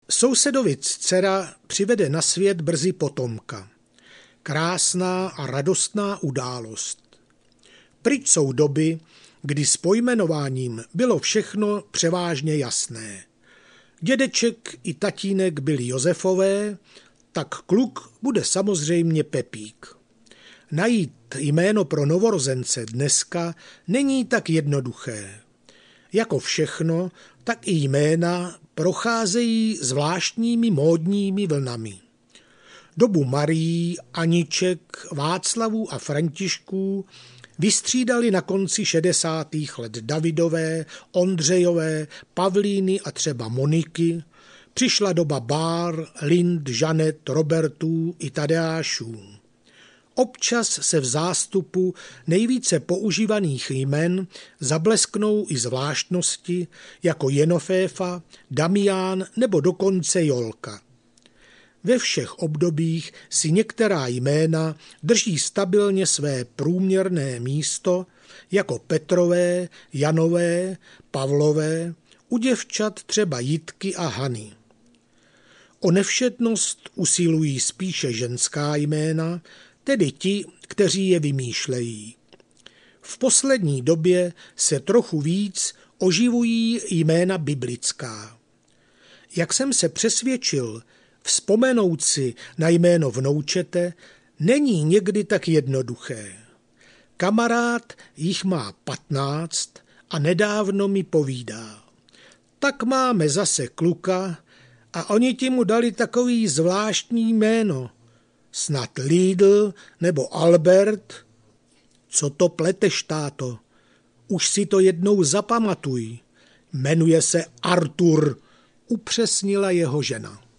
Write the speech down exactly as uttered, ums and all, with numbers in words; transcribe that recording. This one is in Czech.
Sousedovic dcera přivede na svět brzy potomka. Krásná a radostná událost. Pryč jsou doby, kdy s pojmenováním bylo všechno převážně jasné. Dědeček i tatínek byli Josefové, tak kluk bude samozřejmě Pepík. Najít jméno pro novorozence dneska není tak jednoduché. Jako všechno, tak i jména procházejí zvláštními módními vlnami. Dobu Marií, Aniček, Václavů a Františků vystřídali na konci šedesátých let Davidové, Ondřejové, Pavlíny a třeba Moniky. Přišla doba Bár, Lind, Žanet, Robertů i Tadeášů. Občas se v zástupu nejvíce používaných jmen zablesknou i zvláštnosti jako Jenoféfa, Damián nebo dokonce Jolka. Ve všech obdobích si některá jména drží stabilně své průměrné místo jako Petrové, Janové, Pavlové, u děvčat třeba Jitky a Hany. O nevšetnost usilují spíše ženská jména, tedy ti, kteří je vymýšlejí. V poslední době se trochu víc oživují jména biblická. Jak jsem se přesvědčil, vzpomenout si na jméno vnoučete není někdy tak jednoduché. Kamarád jich má patnáct a nedávno mi povídá. Tak máme zase kluka a oni ti mu dali takový zvláštní jméno. Snad Lidl nebo Albert? Co to pleteš, táto? Už si to jednou zapamatuj. Jmenuje se Artur, upřesnila jeho žena.